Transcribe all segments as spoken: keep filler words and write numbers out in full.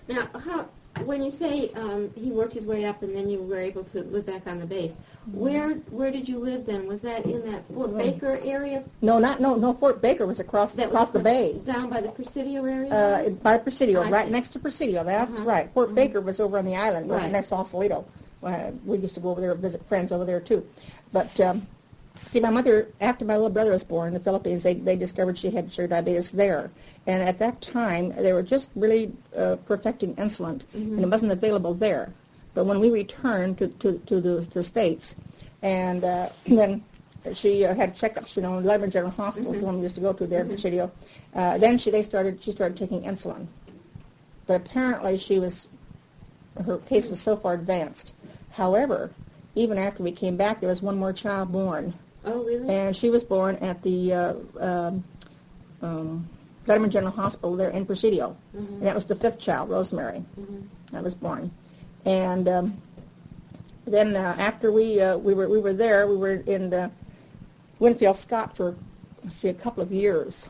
Now, how, when you say um, he worked his way up and then you were able to live back on the base, where where did you live then? Was that in that Fort Baker area? No, not no no. Fort Baker was across that across was the bay, down by the Presidio area. Uh, by Presidio, I right see. next to Presidio. That's Uh-huh. right. Fort Mhm. Baker was over on the island, right, Right. next to Sausalito. Uh, we used to go over there and visit friends over there too. But um, see, my mother, after my little brother was born in the Philippines, they they discovered she had sugar diabetes there, and at that time they were just really uh, perfecting insulin, Mhm. and it wasn't available there. But when we returned to to to the, to the States, and uh, then she uh, had checkups, you know, in Lebanon General Hospital, Mhm. the one we used to go to there in Mhm. Presidio. Uh, then she they started she started taking insulin, but apparently she was her case was so far advanced. However, even after we came back, there was one more child born, Oh, really? and she was born at the uh, um, um, Letterman General Hospital there in Presidio, Mhm. and that was the fifth child, Rosemary, Mhm. that was born. And um, then uh, after we uh, we were we were there, we were in uh, Winfield Scott for let's see a couple of years,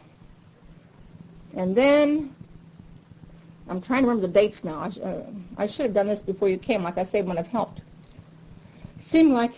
and then I'm trying to remember the dates now. I, sh- uh, I should have done this before you came, like I say, when it helped. Seemed like,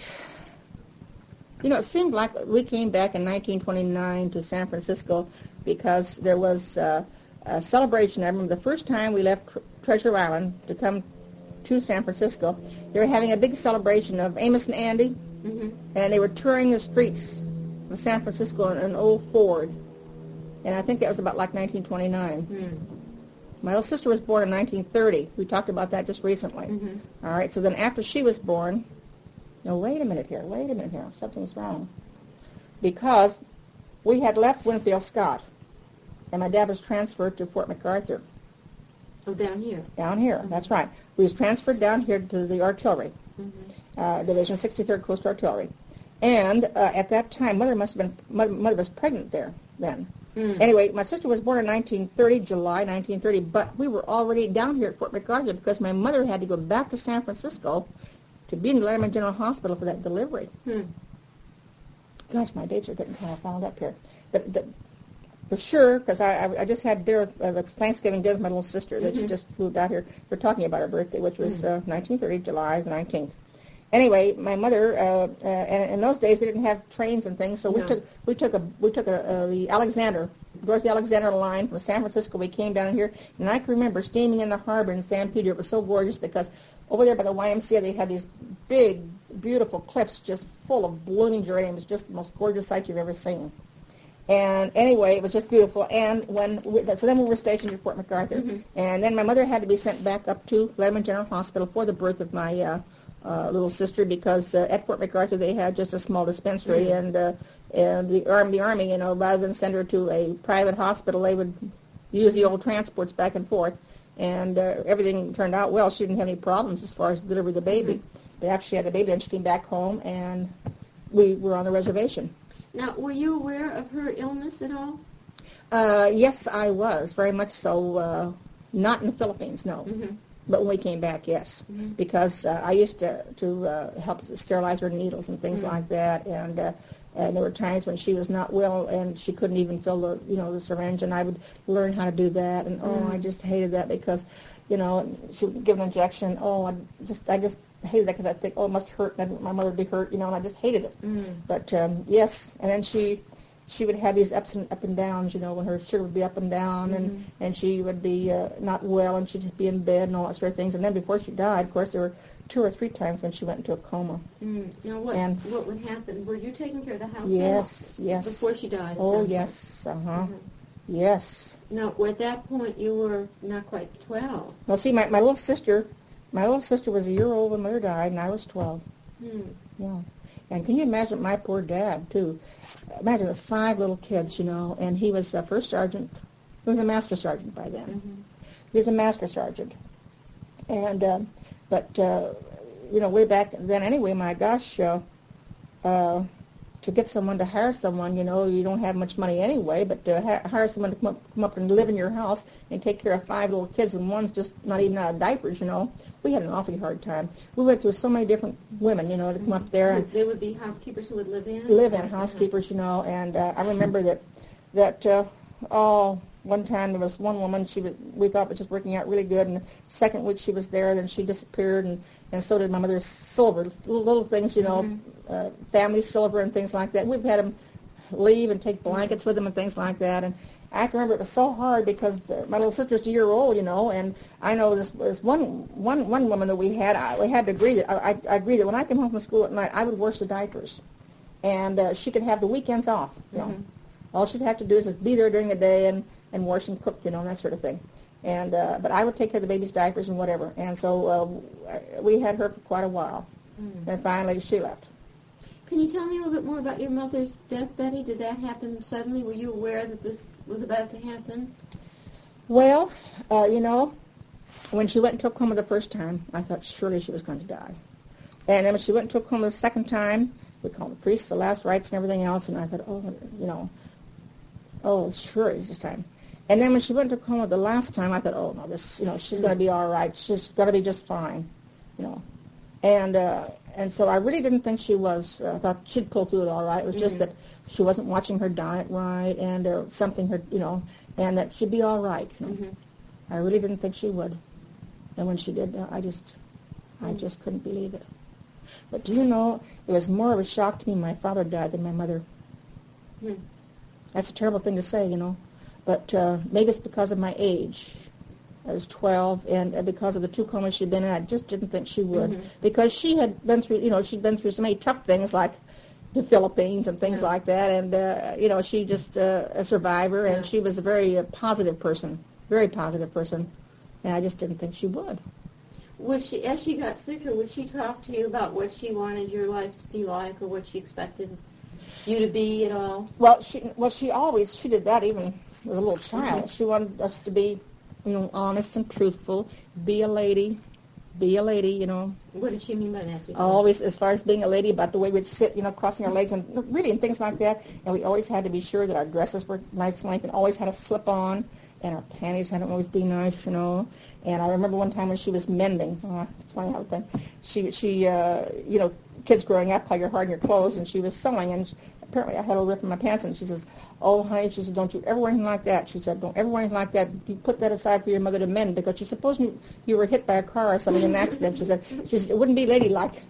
you know, it seemed like we came back in nineteen twenty-nine to San Francisco because there was uh, a celebration. I remember the first time we left Treasure Island to come to San Francisco, they were having a big celebration of Amos and Andy, Mm-hmm. and they were touring the streets of San Francisco in an old Ford. And I think that was about like nineteen twenty-nine. Mm. My little sister was born in nineteen thirty. We talked about that just recently. Mm-hmm. All right, so then after she was born, no, wait a minute here, wait a minute here, something's wrong. Because we had left Winfield Scott, and my dad was transferred to Fort MacArthur, Oh, down here. down here, Mhm. that's right. We was transferred down here to the artillery, Mm-hmm. uh, Division sixty-third Coast Artillery. And uh, at that time, mother must have been, mother, mother was pregnant there then. Mm. Anyway, my sister was born in nineteen thirty, July nineteen thirty, but we were already down here at Fort MacArthur because my mother had to go back to San Francisco to be in the Letterman General Hospital for that delivery. Hmm. Gosh, my dates are getting kind of found up here. But, but for sure, because I, I, I just had dinner, uh, the Thanksgiving dinner with my little sister that Mhm. she just moved out here. We're talking about her birthday, which was Mhm. uh, nineteen thirty, July nineteenth. Anyway, my mother, uh, uh, and in those days they didn't have trains and things, so we No. took we took a we took a, uh, the Alexander, Dorothy Alexander line from San Francisco. We came down here, and I can remember steaming in the harbor in San Pedro. It was so gorgeous because over there by the Y M C A they had these big, beautiful cliffs just full of blooming geraniums, just the most gorgeous sight you've ever seen. And anyway, it was just beautiful. And when we, so then we were stationed at Fort MacArthur, Mhm. and then my mother had to be sent back up to Letterman General Hospital for the birth of my uh, uh, little sister because uh, at Fort MacArthur they had just a small dispensary, Mhm. and uh, and the army, the army, you know, rather than send her to a private hospital, they would use the old transports back and forth, and uh, everything turned out well. She didn't have any problems as far as delivering the baby. Mhm. But after she had the baby, then she came back home, and we were on the reservation. Now, were you aware of her illness at all? Uh, yes, I was, very much so. Uh, not in the Philippines, no. Mm-hmm. But when we came back, yes. Mm-hmm. Because uh, I used to, to uh, help sterilize her needles and things Mm-hmm. like that. And, uh, and there were times when she was not well and she couldn't even fill the, you know, the syringe. And I would learn how to do that. And, oh, Mm-hmm. I just hated that because, you know, she would give an injection. Oh, I just, I just hated that because I think, oh, it must hurt. And I didn't want my mother to be hurt, you know, and I just hated it. Mm-hmm. But um, yes, and then she she would have these ups and up and downs, you know, when her sugar would be up and down, Mhm. and and she would be uh, not well, and she'd be in bed and all that sort of things. And then before she died, of course, there were two or three times when she went into a coma. Mm. Now, what And- what would happen? Were you taking care of the house? Yes, now? yes. Before she died. it Oh sounds like. yes, uh huh, Mhm. yes. Now, at that point, you were not quite twelve. Well, see, my my little sister, my little sister was a year old when mother died, and I was twelve. Hmm. Yeah. And can you imagine my poor dad, too? Imagine the five little kids, you know, and he was a first sergeant. He was a master sergeant by then. Mm-hmm. He was a master sergeant. And, um, but, uh, you know, way back then anyway, my gosh, uh, uh, to get someone to hire someone, you know, you don't have much money anyway, but to ha- hire someone to come up, come up and live in your house and take care of five little kids when one's just not even out of diapers, you know, we had an awfully hard time. We went through so many different women, you know, to come up there and There would be housekeepers who would live in? live in, Uh-huh. housekeepers, you know, and uh, I remember that, that uh, oh, one time there was one woman, she was, we thought was just working out really good, and the second week she was there, then she disappeared, and, and so did my mother's silver, little, little things, you know, mm-hmm. uh, family silver and things like that. We've had them leave and take blankets mm-hmm. with them and things like that, and I can remember it was so hard because my little sister's a year old, you know, and I know this this one one one woman that we had. I, we had to agree that I, I agreed that when I came home from school at night, I would wash the diapers, and uh, she could have the weekends off. You know, mm-hmm. all she'd have to do is just be there during the day and, and wash and cook, you know, and that sort of thing. And uh, but I would take care of the baby's diapers and whatever. And so uh, we had her for quite a while, mm-hmm. and finally she left. Can you tell me a little bit more about your mother's death, Betty? Did that happen suddenly? Were you aware that this was about to happen? Well, uh, you know, when she went and took coma the first time, I thought surely she was going to die. And then when she went and took coma the second time, we called the priest, the last rites and everything else, and I thought, oh, you know, oh, sure it's this time. And then when she went to coma the last time, I thought, oh, no, this, you know, she's going to be all right. She's going to be just fine, you know. And uh, and so I really didn't think she was. I uh, thought she'd pull through it all right. It was mm-hmm. just that she wasn't watching her diet right, and or something, her, you know, and that she'd be all right. You know? mm-hmm. I really didn't think she would. And when she did, uh, I just, mm-hmm. I just couldn't believe it. But do you know, it was more of a shock to me my father died than my mother. Mm-hmm. That's a terrible thing to say, you know, but uh, maybe it's because of my age. I was twelve, and because of the two comas she'd been in, I just didn't think she would. Mm-hmm. Because she had been through, you know, she'd been through so many tough things like the Philippines and things yeah. like that, and, uh, you know, she just uh, a survivor, yeah. and she was a very uh, positive person, very positive person, and I just didn't think she would. Was she, as she got sicker, would she talk to you about what she wanted your life to be like, or what she expected you to be at all? Well, she, well, she always, she did that even as a little child. Mm-hmm. She wanted us to be, you know, honest and truthful, be a lady, be a lady, you know. What did she mean by that? Always, as far as being a lady, about the way we'd sit, you know, crossing our legs, and really, and things like that. And we always had to be sure that our dresses were nice length, and always had a slip on, and our panties had to always be nice, you know. And I remember one time when she was mending, oh, it's funny how thing, she, she, uh, you know, kids growing up, how you're hard in your clothes, and she was sewing, and she, apparently I had a rip in my pants, and she says, oh, honey, she said, don't you ever wear anything like that. She said, don't ever wear anything like that. You put that aside for your mother to mend, because she supposed you, you were hit by a car or something in an accident. She said, she said, it wouldn't be ladylike.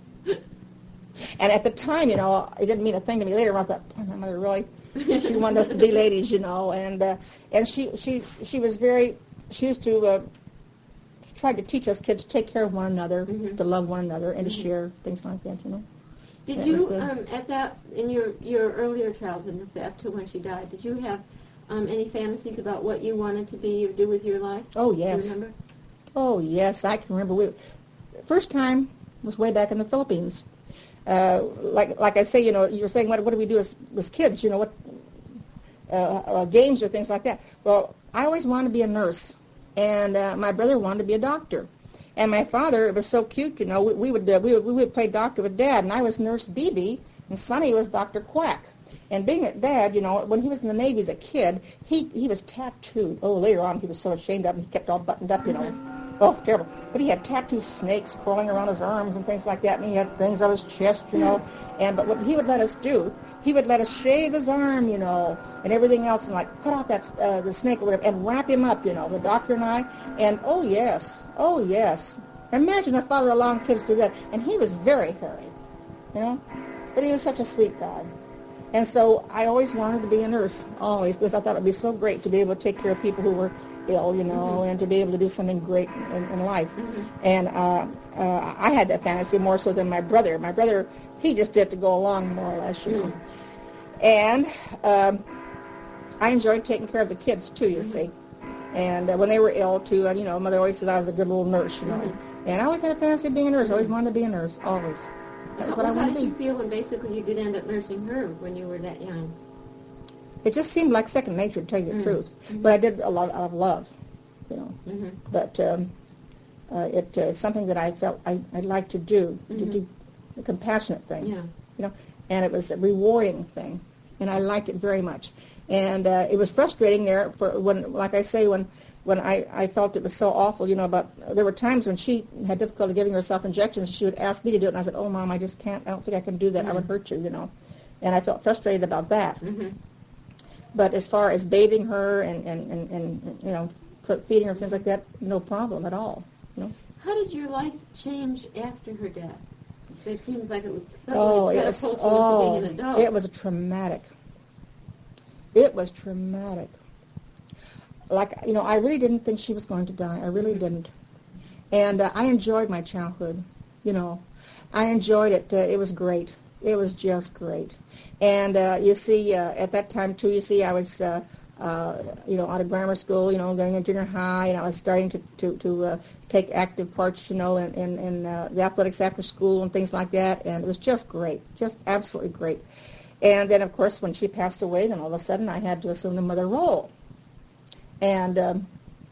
And at the time, you know, it didn't mean a thing to me. Later on, I thought, boy, my mother really, she wanted us to be ladies, you know. And uh, and she, she, she was very, she used to uh, try to teach us kids to take care of one another, mm-hmm. to love one another, and mm-hmm. to share things like that, you know. Did that you, um, at that, in your, your earlier childhood, up to when she died, did you have um, any fantasies about what you wanted to be or do with your life? Oh, yes. Do you remember? Oh, yes, I can remember. We, first time was way back in the Philippines. Uh, like like I say, you know, you were saying, what, what do we do as, as kids, you know, what uh, uh, games or things like that. Well, I always wanted to be a nurse, and uh, my brother wanted to be a doctor. And my father, it was so cute, you know, we, we would uh, we would we would play doctor with Dad, and I was Nurse Beebe, and Sonny was Doctor Quack. And being at Dad, you know, when he was in the Navy as a kid, he he was tattooed. Oh, later on, he was so ashamed of him, he kept all buttoned up, you know. Oh, terrible. But he had tattooed snakes crawling around his arms and things like that, and he had things on his chest, you know. And but what he would let us do, he would let us shave his arm, you know, and everything else, and like cut off that uh, the snake or whatever, and wrap him up, you know, the doctor and I. And oh yes, oh yes. Imagine if father allowed kids to do that. And he was very hairy, you know. But he was such a sweet guy. And so I always wanted to be a nurse, always, because I thought it would be so great to be able to take care of people who were ill, you know, mm-hmm. and to be able to do something great in, in life. Mm-hmm. And uh, uh, I had that fantasy more so than my brother. My brother, he just did to go along, more or less, you know. Mm-hmm. And um, I enjoyed taking care of the kids, too, you mm-hmm. see. And uh, when they were ill, too, and, you know, Mother always said I was a good little nurse, you know. Mm-hmm. And I always had a fantasy of being a nurse. I always wanted to be a nurse, always. That's how, what I how wanted did to you be. feel when basically you did end up nursing her when you were that young? It just seemed like second nature, to tell you the mm-hmm. truth. Mm-hmm. But I did a lot out of love, you know. Mm-hmm. But um, uh, it's uh, something that I felt I, I'd like to do, mm-hmm. to do the compassionate thing, yeah. you know. And it was a rewarding thing, and I liked it very much. And uh, it was frustrating there for when, like I say, when when I, I felt it was so awful, you know, but there were times when she had difficulty giving herself injections. She would ask me to do it, and I said, oh, Mom, I just can't, I don't think I can do that. Mm-hmm. I would hurt you, you know. And I felt frustrated about that. Mm-hmm. But as far as bathing her and, and, and, and you know, feeding her and things like that, no problem at all. You know? How did your life change after her death? It seems like it was Oh, suddenly it was, catapulted oh, into being an adult. it was traumatic. It was traumatic. Like, you know, I really didn't think she was going to die. I really didn't. And uh, I enjoyed my childhood, you know. I enjoyed it. Uh, it was great. It was just great. And uh, you see, uh, at that time, too, you see, I was, uh, uh, you know, out of grammar school, you know, going to junior high, and I was starting to, to, to uh, take active parts, you know, in, in, in uh, the athletics after school and things like that. And it was just great, just absolutely great. And then, of course, when she passed away, then all of a sudden I had to assume the mother role. And um,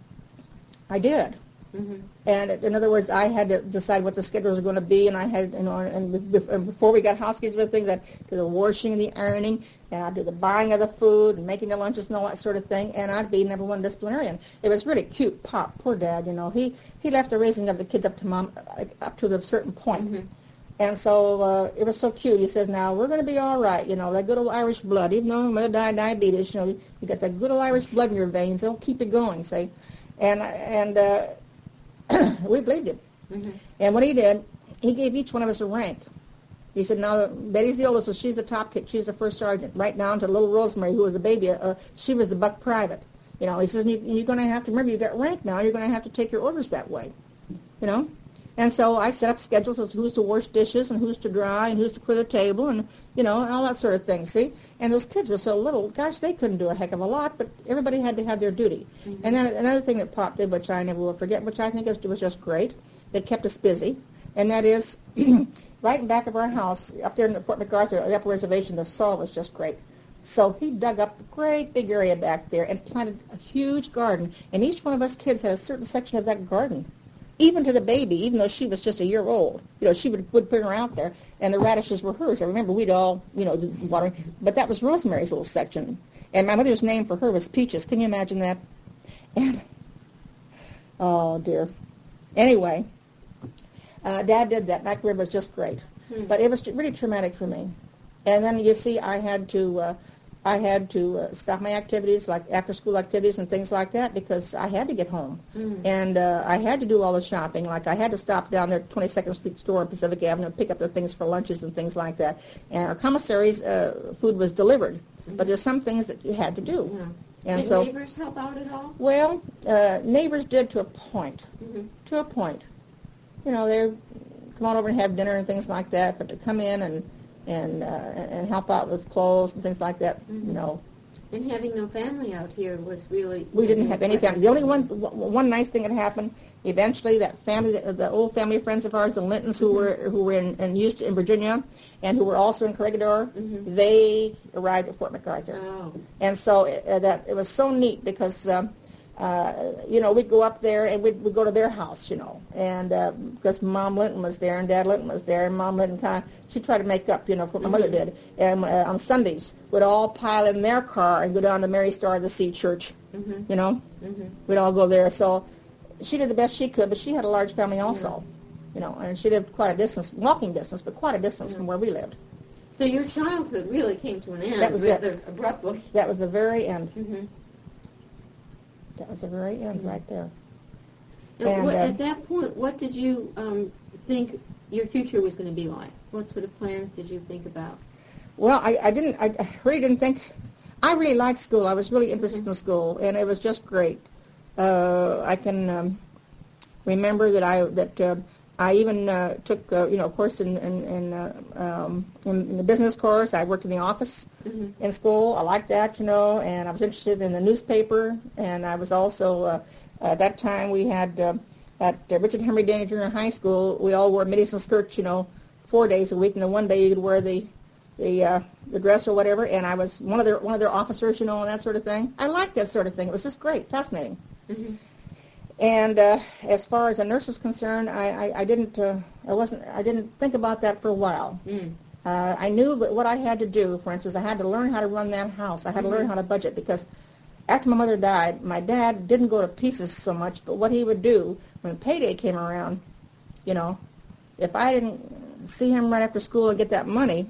I did. Mm-hmm. And in other words, I had to decide what the schedules were going to be, and I had, you know, and before we got housekeepers and things, I'd do the washing and the ironing, and I'd do the buying of the food and making the lunches and all that sort of thing, and I'd be number one disciplinarian. It was really cute. Pop, poor Dad, you know, he he left the raising of the kids up to mom, up to a certain point. Mm-hmm. And so uh, it was so cute. He says, now, we're going to be all right, you know, that good old Irish blood. Even though Mother died of diabetes, you know, you got that good old Irish blood in your veins. It'll keep you going, see. And, and uh, we believed him. Mm-hmm. And what he did, he gave each one of us a rank. He said, now, Betty's the oldest, so she's the top kid. She's the first sergeant, right down to little Rosemary, who was the baby. Uh, she was the buck private. You know, he says, you, you're going to have to, remember, you got rank now. You're going to have to take your orders that way, you know. And so I set up schedules as who's to wash dishes and who's to dry and who's to clear the table and, you know, and all that sort of thing, see? And those kids were so little, gosh, they couldn't do a heck of a lot, but everybody had to have their duty. Mm-hmm. And then another thing that Pop did, which I never will forget, which I think was just great, that kept us busy, and that is right in back of our house, up there in Fort MacArthur, the upper reservation, the soil was just great. So he dug up a great big area back there and planted a huge garden, and each one of us kids had a certain section of that garden. Even to the baby, even though she was just a year old, you know, she would, would put her out there, and the radishes were hers. I remember we'd all, you know, watering, but that was Rosemary's little section, and my mother's name for her was Peaches. Can you imagine that? And oh dear. Anyway, uh, Dad did that. That career was just great, hmm. but it was really traumatic for me. And then you see, I had to. Uh, I had to uh, stop my activities, like after-school activities and things like that, because I had to get home. Mm-hmm. And uh, I had to do all the shopping. Like, I had to stop down there at twenty-second Street store on Pacific Avenue and pick up the things for lunches and things like that. And our commissary's uh, food was delivered. Mm-hmm. But there's some things that you had to do. Yeah. And did so, neighbors help out at all? Well, uh, neighbors did to a point. Mm-hmm. To a point. You know, they'd come on over and have dinner and things like that, but to come in and and uh, and help out with clothes and things like that, mm-hmm. you know. And having no family out here was really... We didn't have any family. The only one one nice thing that happened, eventually that family, the, the old family friends of ours, the Lintons, who mm-hmm. were who were in, in Houston, in Virginia, and who were also in Corregidor, mm-hmm. they arrived at Fort MacArthur. Oh. And so it, uh, that it was so neat because... Um, Uh, you know, we'd go up there and we'd, we'd go to their house, you know, and uh, because Mom Linton was there and Dad Linton was there, and Mom Linton kind of, she tried to make up, you know, for what my mm-hmm. mother did. And uh, on Sundays, we'd all pile in their car and go down to Mary Star of the Sea Church, mm-hmm. you know. Mm-hmm. We'd all go there. So she did the best she could, but she had a large family also, yeah. you know, and she lived quite a distance, walking distance, but quite a distance yeah. from where we lived. So your childhood really came to an end that was rather it. abruptly. That was the very end. Mm-hmm. That was the very end mm-hmm. right there. And and, what, uh, at that point, what did you um, think your future was going to be like? What sort of plans did you think about? Well, I, I didn't. I really didn't think. I really liked school. I was really interested mm-hmm. in school, and it was just great. Uh, I can um, remember that I that uh, I even uh, took uh, you know a course in in in, uh, um, in in the business course. I worked in the office mm-hmm. in school. I liked that, you know, and I was interested in the newspaper. And I was also uh, at that time we had uh, at uh, Richard Henry Denny Junior High School. We all wore middies and skirts, you know, four days a week, and then one day you could wear the the uh, the dress or whatever. And I was one of their one of their officers, you know, and that sort of thing. I liked that sort of thing. It was just great, fascinating. Mm-hmm. And uh, as far as a nurse was concerned, I, I, I didn't uh, I wasn't I didn't think about that for a while. Mm. Uh, I knew that what I had to do. For instance, I had to learn how to run that house. I had mm-hmm. to learn how to budget, because after my mother died, my dad didn't go to pieces so much. But what he would do when payday came around, you know, if I didn't see him right after school and get that money,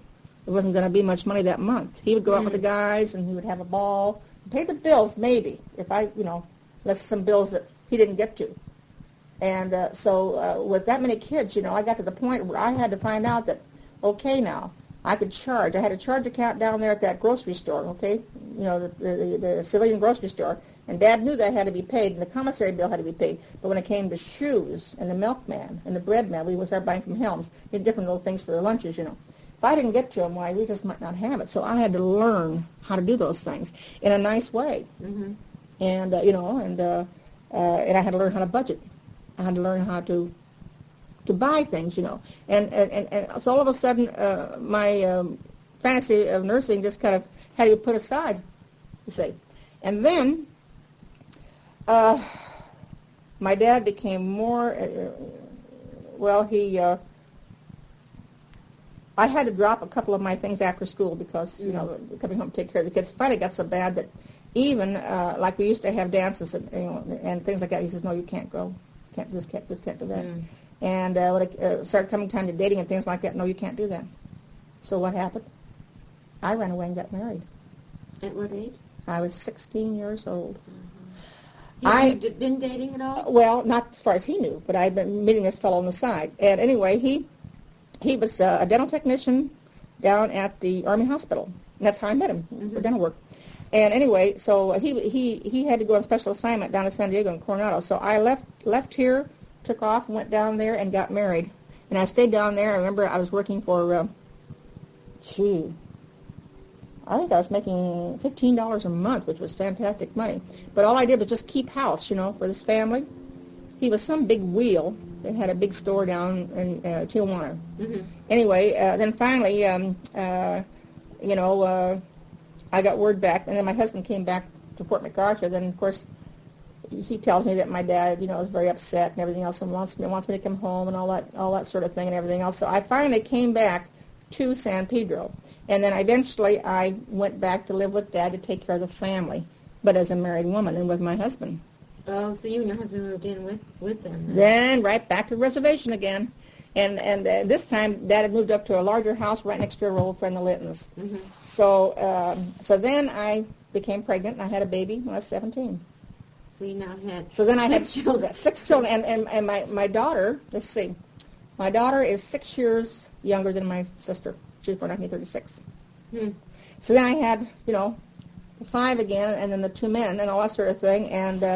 there wasn't going to be much money that month. He would go out Mm. with the guys, and he would have a ball, pay the bills maybe, if I, you know, less some bills that he didn't get to. And uh, so uh, with that many kids, you know, I got to the point where I had to find out that, okay, now, I could charge. I had a charge account down there at that grocery store, okay, you know, the, the, the civilian grocery store. And Dad knew that had to be paid, and the commissary bill had to be paid. But when it came to shoes and the milkman and the bread man, we would start buying from Helms. He had different little things for the lunches, you know. If I didn't get to them, why, we just might not have it. So I had to learn how to do those things in a nice way. Mm-hmm. And, uh, you know, and uh, uh, and I had to learn how to budget. I had to learn how to to buy things, you know. And, and, and, and so all of a sudden, uh, my um, fantasy of nursing just kind of had to be put aside, you see. And then uh, my dad became more, uh, well, he, uh, I had to drop a couple of my things after school because, you know, coming home to take care of the kids. Finally got so bad that even, uh, like we used to have dances and, you know, and things like that, he says, no, you can't go. Can't do this, can't do this, can't do that. Mm. And uh, when it uh, started coming time to dating and things like that, no, you can't do that. So what happened? I ran away and got married. At what age? I was sixteen years old. You, I- you d- been dating at all? Well, not as far as he knew, but I'd been meeting this fellow on the side. And anyway, he he was uh, a dental technician down at the Army Hospital. And that's how I met him, Mhm. for dental work. And anyway, so he he he had to go on special assignment down to San Diego and Coronado. So I left left here, took off, went down there, and got married. And I stayed down there. I remember I was working for, uh, gee, I think I was making fifteen dollars a month, which was fantastic money. But all I did was just keep house, you know, for this family. He was some big wheel. They had a big store down in uh, Tijuana. Mm-hmm. Anyway, uh, then finally, um, uh, you know, uh, I got word back, and then my husband came back to Fort MacArthur. Then, of course, he tells me that my dad, you know, is very upset and everything else, and wants me wants me to come home and all that, all that sort of thing and everything else. So I finally came back to San Pedro, and then eventually I went back to live with Dad to take care of the family, but as a married woman and with my husband. Oh, so you and your husband moved in with, with them then? Then right back to the reservation again, and and uh, this time Dad had moved up to a larger house right next to our old friend the Littons. Mm-hmm. So um, so then I became pregnant and I had a baby when I was seventeen. So you now had So then I six had children. six children, and, and, and my, my daughter, let's see, my daughter is six years younger than my sister. She was born in nineteen thirty-six. Hmm. So then I had, you know, five again, and then the two men, and all that sort of thing, and uh,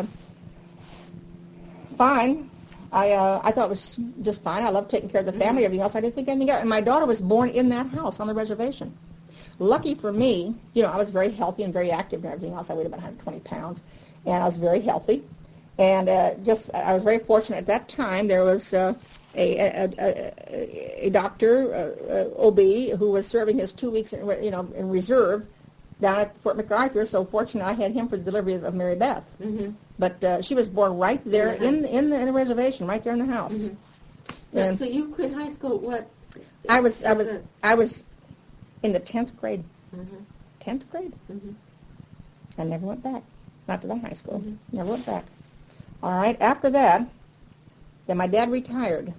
fine. I uh, I thought it was just fine. I loved taking care of the family, everything else. I didn't think anything else. And my daughter was born in that house on the reservation. Lucky for me, you know, I was very healthy and very active and everything else. I weighed about one hundred twenty pounds, and I was very healthy. And uh, just, I was very fortunate at that time. There was uh, a, a, a, a doctor, uh, uh, O B, who was serving his two weeks, in, you know, in reserve down at Fort MacArthur. So fortunately, I had him for the delivery of, of Mary Beth. Mm-hmm. But uh, she was born right there in in the, in the reservation, right there in the house. Mm-hmm. And So you quit high school, what? I was I as was a- I was in the tenth grade. Mhm. Tenth grade. Mhm. I never went back. Not to that high school. Mhm. Never went back. All right. After that, then my dad retired,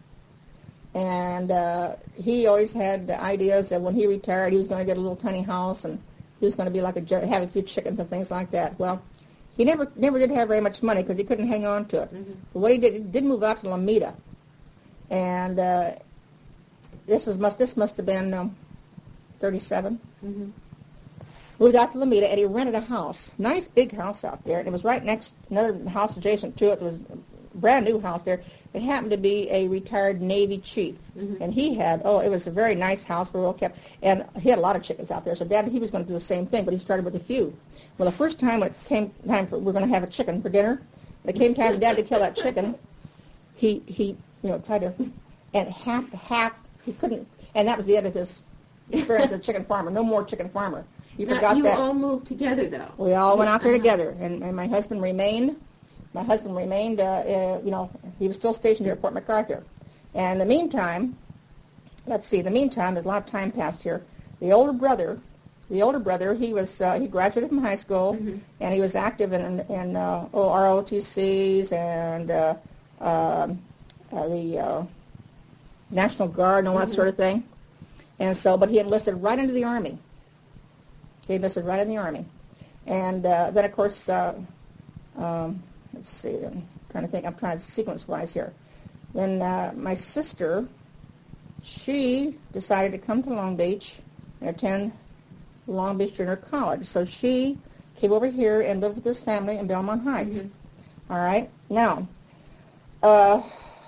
and uh, he always had the ideas that when he retired, he was going to get a little tiny house and he was going to be like a gen- have a few chickens and things like that. Well, he never never did have very much money because he couldn't hang on to it. Mhm. But what he did, he did move out to Lomita, and uh, this was must this must have been um, thirty-seven. Mhm. Moved out to Lomita, and he rented a house, nice big house out there, and it was right next another house adjacent to it. There was a brand new house there. It happened to be a retired Navy chief, Mhm. and he had oh, it was a very nice house, very well kept, and he had a lot of chickens out there. So Dad, he was going to do the same thing, but he started with a few. Well, the first time when it came time for we're going to have a chicken for dinner, when it came time for Dad to kill that chicken, he he you know tried to, and half half he couldn't, and that was the end of his experience as a chicken farmer. No more chicken farmer. You Now, forgot you that. all moved together, though. We all went out there Uh-huh. together, and, and my husband remained. My husband remained, uh, uh, you know, he was still stationed here at Fort MacArthur. And in the meantime, let's see, in the meantime, there's a lot of time passed here. The older brother, the older brother, he was, uh, he graduated from high school, Mhm. and he was active in, in uh, oh, R O T Cs and uh, um uh, the uh, National Guard and all that Mhm. sort of thing. And so, but he enlisted right into the Army. He enlisted right in the Army. And uh, then, of course, uh, um, let's see, I'm trying to think, I'm trying to sequence-wise here. Then uh, my sister, she decided to come to Long Beach and attend Long Beach Junior College. So she came over here and lived with this family in Belmont Heights. Mm-hmm. All right? Now, uh,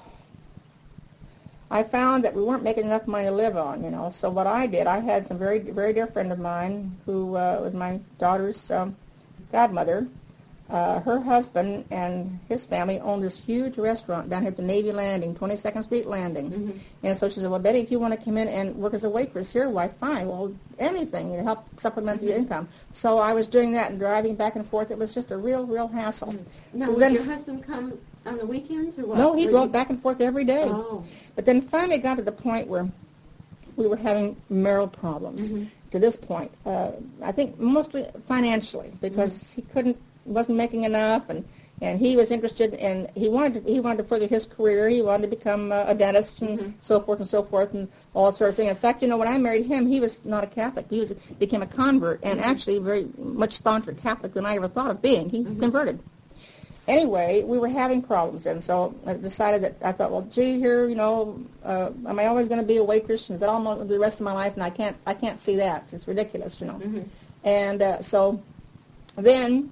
I found that we weren't making enough money to live on, you know. So what I did, I had some very, very dear friend of mine who uh, was my daughter's um, godmother. Uh, her husband and his family owned this huge restaurant down here at the Navy Landing, twenty-second Street Landing. Mm-hmm. And so she said, well, Betty, if you want to come in and work as a waitress here, why, fine. Well, anything to help supplement mm-hmm. the income. So I was doing that and driving back and forth. It was just a real, real hassle. Mm-hmm. Now, so would then, your husband come on the weekends or what? No, he Were drove you... back and forth every day. Oh. But then finally got to the point where we were having marital problems. Mm-hmm. To this point, uh, I think mostly financially, because mm-hmm. he couldn't, wasn't making enough, and, and he was interested in, he wanted to, he wanted to further his career. He wanted to become uh, a dentist and mm-hmm. so forth and so forth and all that sort of thing. In fact, you know, when I married him, he was not a Catholic. He was became a convert, and mm-hmm. actually very much stauncher Catholic than I ever thought of being. He mm-hmm. converted. Anyway, we were having problems, and so I decided that I thought, well, gee, here, you know, uh, am I always going to be a waitress? Is that all my, the rest of my life? And I can't, I can't see that. It's ridiculous, you know. Mm-hmm. And uh, so then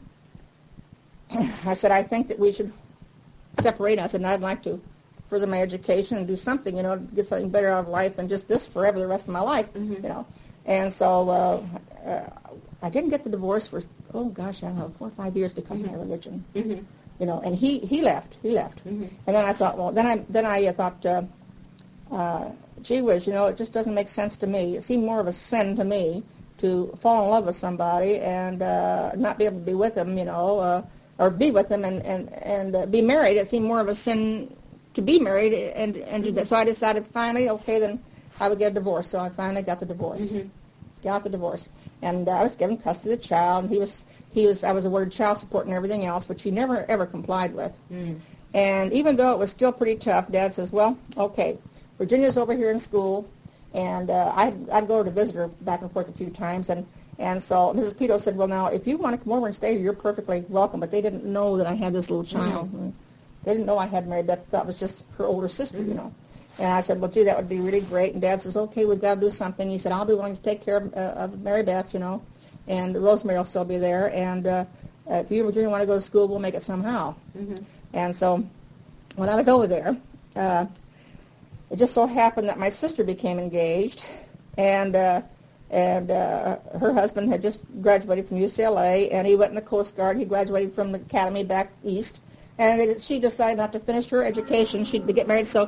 I said, I think that we should separate us, and I'd like to further my education and do something, you know, get something better out of life than just this forever the rest of my life, mm-hmm. you know. And so uh, uh, I didn't get the divorce for, oh gosh, I don't know, four or five years because mm-hmm. of my religion. Mm-hmm. You know, and he, he left. He left. Mm-hmm. And then I thought, well, then I then I thought, uh, uh, gee whiz, you know, it just doesn't make sense to me. It seemed more of a sin to me to fall in love with somebody and uh, not be able to be with them, you know, uh, or be with them and and and uh, be married. It seemed more of a sin to be married and and do that. So I decided finally, okay, then I would get a divorce. So I finally got the divorce. Mm-hmm. Got the divorce, and uh, I was given custody of the child. And he was. He was, I was awarded child support and everything else, which he never, ever complied with. Mm. And even though it was still pretty tough, Dad says, well, okay, Virginia's over here in school, and uh, I'd, I'd go to visit her back and forth a few times, and, and so Missus Pito said, well, now, if you want to come over and stay here, you're perfectly welcome, but they didn't know that I had this little child. Mm. They didn't know I had Mary Beth. That was just her older sister, mm. you know. And I said, well, gee, that would be really great. And Dad says, okay, we've got to do something. He said, I'll be willing to take care of, uh, of Mary Beth, you know. And Rosemary will still be there, and uh, if you and Virginia want to go to school, we'll make it somehow. Mm-hmm. And so when I was over there, uh, it just so happened that my sister became engaged, and uh, and uh, her husband had just graduated from U C L A, and he went in the Coast Guard. He graduated from the academy back east, and it, she decided not to finish her education. She'd get married, so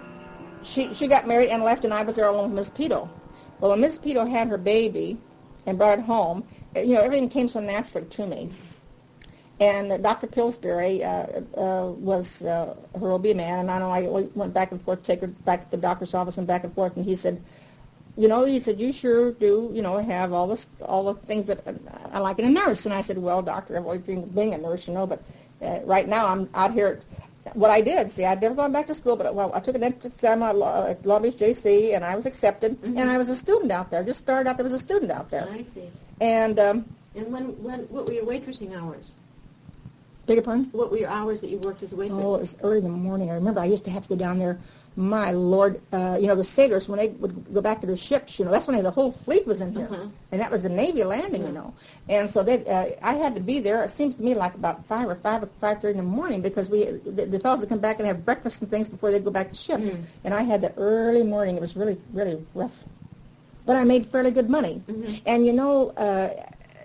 she she got married and left, and I was there alone with Miss Pito. Well, when Miss Pito had her baby and brought it home, you know, everything came so naturally to me. And uh, Doctor Pillsbury uh, uh, was uh, her O B man, and I know I went back and forth, take her back to the doctor's office and back and forth, and he said, you know, he said, you sure do, you know, have all this, all the things that I like in a nurse. And I said, well, doctor, I've always dreamed of being a nurse, you know, but uh, right now I'm out here. What I did, see, I'd never gone back to school, but well, I took an entrance exam at uh, Long Beach J C, and I was accepted, mm-hmm. and I was a student out there. Just started out there as a student out there. I see. And um, and when when what were your waitressing hours? Beg your pardon? What were your hours that you worked as a waitress? Oh, it was early in the morning. I remember I used to have to go down there. My Lord, uh, you know, the sailors, when they would go back to their ships, you know, that's when they, the whole fleet was in here. Uh-huh. And that was the Navy landing, uh-huh. you know. And so they, uh, I had to be there, it seems to me, like about five or five or five thirty in the morning, because we the, the fellows would come back and have breakfast and things before they'd go back to ship. Mm-hmm. And I had the early morning. It was really, really rough. But I made fairly good money. Mm-hmm. And, you know, uh,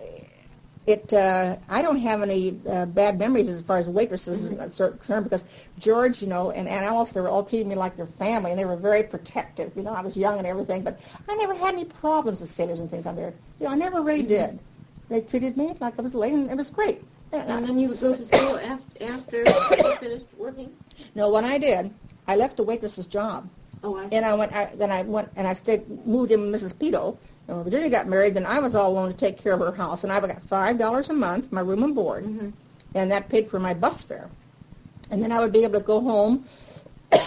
It. Uh, I don't have any uh, bad memories as far as waitresses mm-hmm. are concerned, because George, you know, and Aunt Alice, they were all treating me like their family, and they were very protective. You know, I was young and everything, but I never had any problems with sailors and things on there. You know, I never really mm-hmm. did. They treated me like I was a lady, and it was great. And, and then you would go to school after, after you finished working? No, what I did, I left the waitress's job. Oh, I see. And I went. I, then I went and I stayed, moved in with Missus Pito. And when Virginia got married, then I was all alone to take care of her house, and I got five dollars a month, my room and board, mm-hmm. and that paid for my bus fare. And then I would be able to go home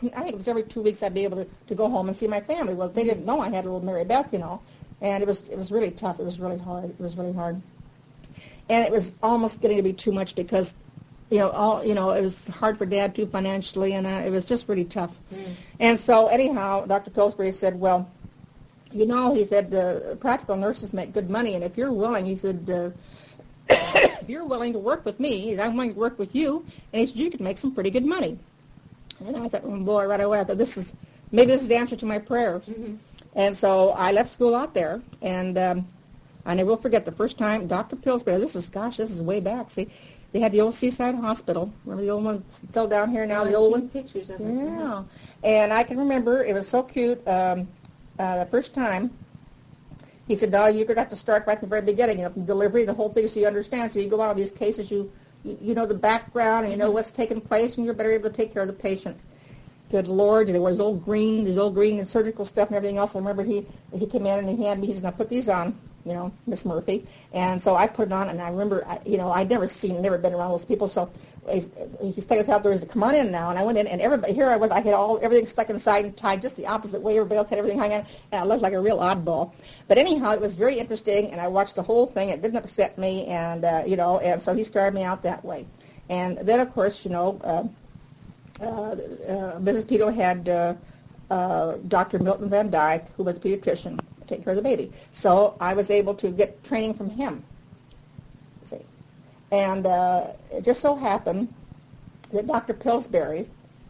I think it was every two weeks I'd be able to, to go home and see my family. Well, they didn't know I had a little Mary Beth, you know, and it was it was really tough. It was really hard. It was really hard, and it was almost getting to be too much because, you know, all you know, it was hard for Dad too financially, and uh, it was just really tough. Mm. And so anyhow, Doctor Pillsbury said, well, you know, he said, uh, practical nurses make good money, and if you're willing, he said, uh, if you're willing to work with me, I'm willing to work with you, and he said, you could make some pretty good money. And I thought, oh, boy, right away, I thought, this is, maybe this is the answer to my prayers. Mm-hmm. And so I left school out there, and um, I never will forget the first time Doctor Pillsbury, this is, gosh, this is way back, see, they had the old Seaside Hospital. Remember the old one still down here now, oh, the I've old seen one? Pictures of it. Yeah. And I can remember, it was so cute, um, uh, the first time, he said, no, you're going to have to start right from the very beginning, you know, from delivery, the whole thing, so you understand. So you go out on these cases, you, you, you know the background, and you know what's taking place, and you're better able to take care of the patient. Good Lord, there was old green, there's old green and surgical stuff and everything else. I remember he he came in and he handed me, he said, now put these on, you know, Miss Murphy. And so I put it on, and I remember, I, you know, I'd never seen, never been around those people, so he's, he's taking us out there, he said, come on in now. And I went in, and everybody, here I was, I had all everything stuck inside and tied just the opposite way. Everybody else had everything hanging on, and I looked like a real oddball. But anyhow, it was very interesting, and I watched the whole thing. It didn't upset me, and, uh, you know, and so he started me out that way. And then, of course, you know, uh, Uh, uh, Missus Pito had uh, uh, Doctor Milton Van Dyke, who was a pediatrician, take care of the baby. So I was able to get training from him. See, and uh, it just so happened that Doctor Pillsbury,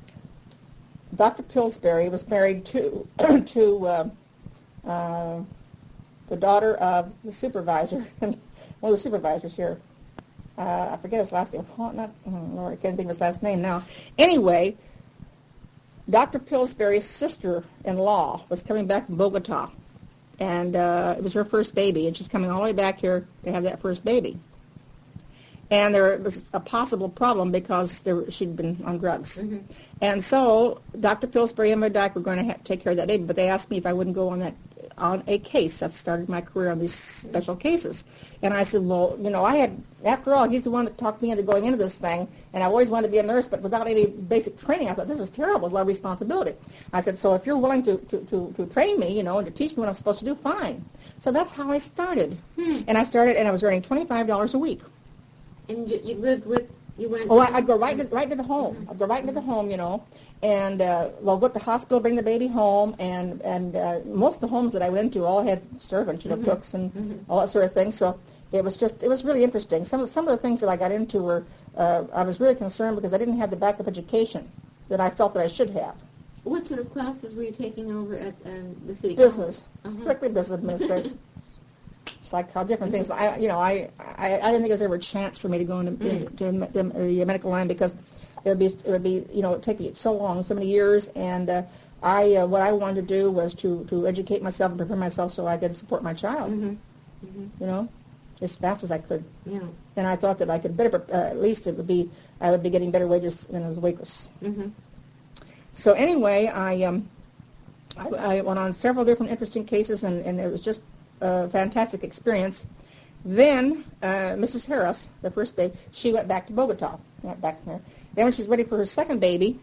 Doctor Pillsbury was married to to uh, uh, the daughter of the supervisor, one of the supervisors here. Uh, I forget his last name. Oh, not, oh, Lord, I can't think of his last name now. Anyway, Doctor Pillsbury's sister-in-law was coming back from Bogota, and uh, it was her first baby, and she's coming all the way back here to have that first baby. And there was a possible problem because there, she'd been on drugs. Mm-hmm. And so Doctor Pillsbury and my doc were going to have to take care of that baby, but they asked me if I wouldn't go on that on a case. That started my career on these special cases. And I said, well, you know, I had, after all, he's the one that talked me into going into this thing, and I always wanted to be a nurse, but without any basic training, I thought, this is terrible. It's a lot of responsibility. I said, so if you're willing to, to, to, to train me, you know, and to teach me what I'm supposed to do, fine. So that's how I started. Hmm. And I started, and I was earning twenty-five dollars a week. And you, you lived with, you went... Oh, I, I'd go right into, right into the home. Mm-hmm. I'd go right into the home, you know, and, uh, well, go to the hospital, bring the baby home, and, and uh, most of the homes that I went into all had servants, you know, mm-hmm. cooks and mm-hmm. all that sort of thing, so it was just, it was really interesting. Some of, some of the things that I got into were, uh, I was really concerned because I didn't have the backup education that I felt that I should have. What sort of classes were you taking over at um, the city Business, college? Uh-huh. strictly business administration. Like how different things. I, you know, I, I, I didn't think there was ever a chance for me to go into, mm. into the, the medical line because it would be, it would be, you know, it would take me so long, so many years, and uh, I, uh, what I wanted to do was to, to educate myself and prepare myself so I could support my child. Mm-hmm. Mm-hmm. You know, as fast as I could. Yeah. And I thought that I could better, uh, at least it would be, I would be getting better wages than as a waitress. Mm-hmm. So anyway, I, um, I, I went on several different interesting cases, and, and it was just a fantastic experience. Then uh, Missus Harris, the first baby, she went back to Bogota. Went back there. Then when she was ready for her second baby,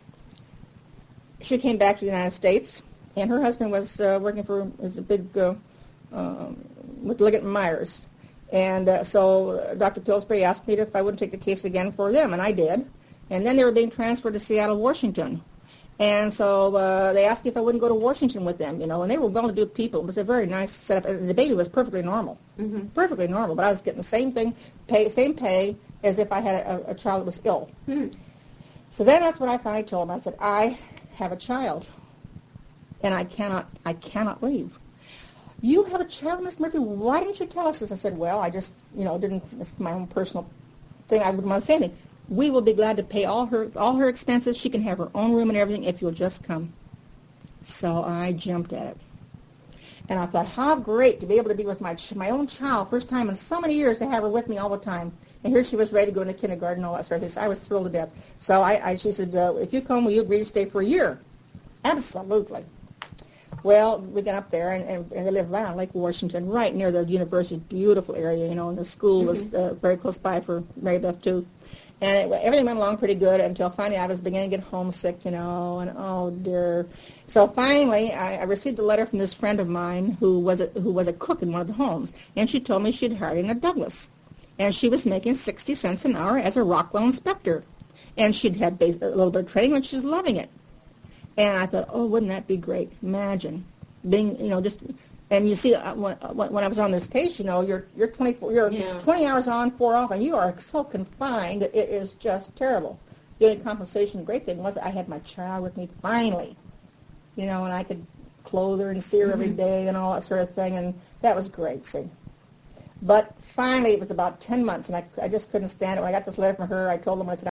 she came back to the United States, and her husband was uh, working for was a big uh, um, with Liggett and Myers, and uh, so Doctor Pillsbury asked me if I wouldn't take the case again for them, and I did. And then they were being transferred to Seattle, Washington. And so uh, they asked me if I wouldn't go to Washington with them, you know, and they were well-to-do people. It was a very nice setup. And the baby was perfectly normal, mm-hmm. perfectly normal. But I was getting the same thing, pay, same pay as if I had a, a child that was ill. Mm-hmm. So then that's what I finally told them. I said, I have a child, and I cannot, I cannot leave. You have a child, Miss Murphy? Why didn't you tell us this? I said, well, I just, you know, didn't. It's my own personal thing. I wouldn't want to say anything. We will be glad to pay all her all her expenses. She can have her own room and everything if you'll just come. So I jumped at it. And I thought, how great to be able to be with my my own child, first time in so many years, to have her with me all the time. And here she was ready to go into kindergarten and all that sort of thing. So I was thrilled to death. So I, I she said, uh, if you come, will you agree to stay for a year? Absolutely. Well, we got up there, and, and, and they lived around Lake Washington, right near the university, beautiful area, you know, and the school mm-hmm. was uh, very close by for Mary Beth, too. And it, everything went along pretty good until finally I was beginning to get homesick, you know, and oh dear. So finally, I, I received a letter from this friend of mine who was a, who was a cook in one of the homes, and she told me she'd hired in a Douglas, and she was making sixty cents an hour as a Rockwell inspector, and she'd had base, a little bit of training, and she was loving it. And I thought, oh, wouldn't that be great? Imagine being, you know, just. And you see, uh, when, when I was on this case, you know, you're you're twenty-four, you're Yeah. twenty hours on, four off, and you are so confined that it is just terrible. The only compensation, the great thing was I had my child with me finally, you know, and I could clothe her and see her Mm-hmm. every day and all that sort of thing, and that was great, see. But finally, it was about ten months, and I, I just couldn't stand it. When I got this letter from her, I told them, I said,